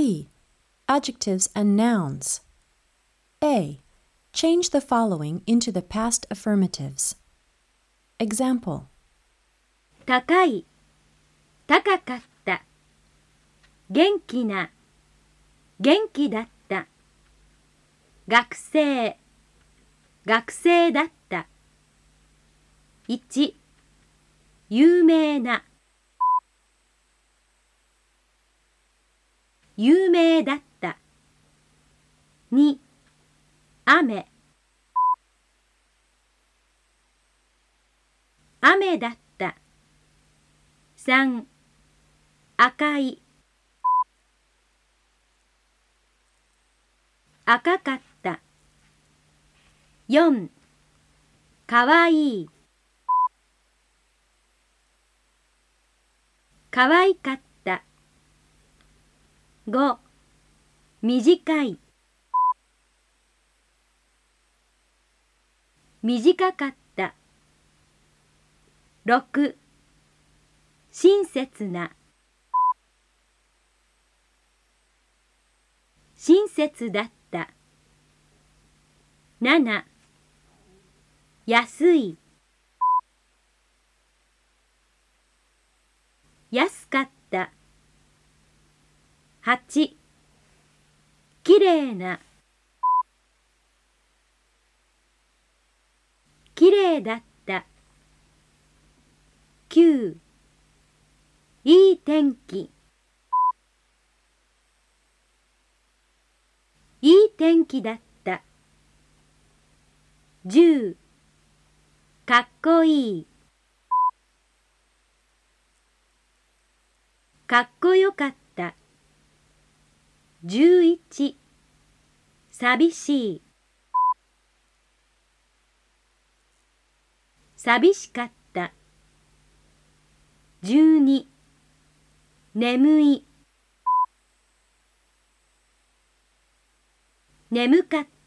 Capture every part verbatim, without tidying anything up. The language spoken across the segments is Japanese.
B. Adjectives and nouns. A. Change the following into the past affirmatives. Example. 高い、高かった。元気な、元気だった。学生、学生だった。いち、有名な、有名だった。に、雨、雨だった。さん、赤い、赤かった。よん、かわいい、かわいかった。ご、短い、短かった。ろく、親切な、親切だった。なな、安い、安かった。はち、きれいな、きれいだった。きゅう、いい天気、いい天気だった。じゅう、かっこいい、かっこよかった。じゅういち、寂しい、寂しかった。じゅうに、眠い、眠かった。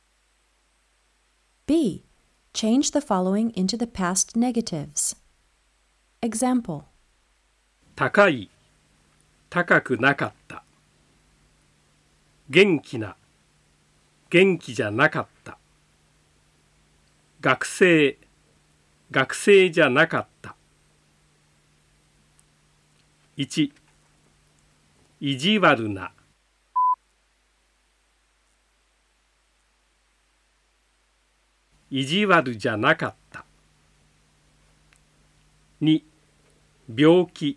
B. Change the following into the past negatives. Example. 高い、高くなかった。元気な、元気じゃなかった。学生、学生じゃなかった。いち、意地悪な、意地悪じゃなかった。に、病気、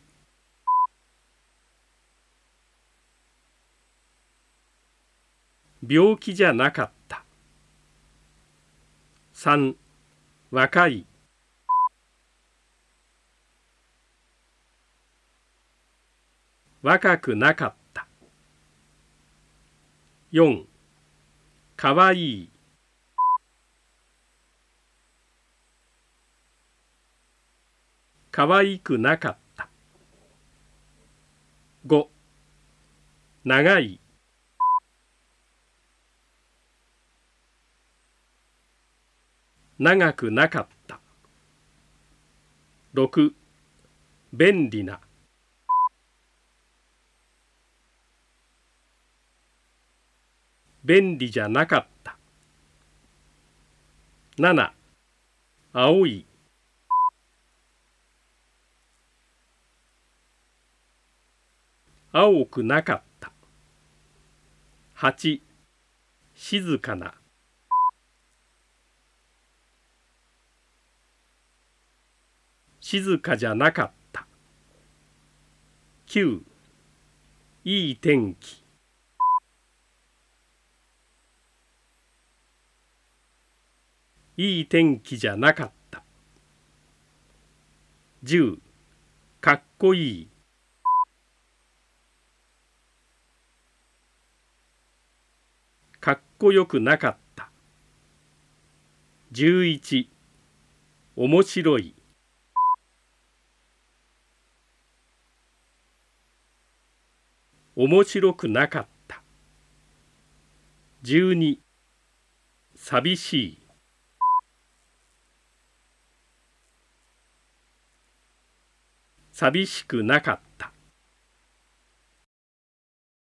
病気じゃなかった。さん、若い、若くなかった。よん、かわいい、かわいくなかった。ご、長い、長くなかった。ろく、便利な、便利じゃなかった。なな、青い、青くなかった。はち、静かな、静かじゃなかった。きゅう、いい天気、いい天気じゃなかった。じゅう、かっこいい、かっこよくなかった。じゅういち、面白い、面白くなかった。じゅうに、寂しい、寂しくなかった。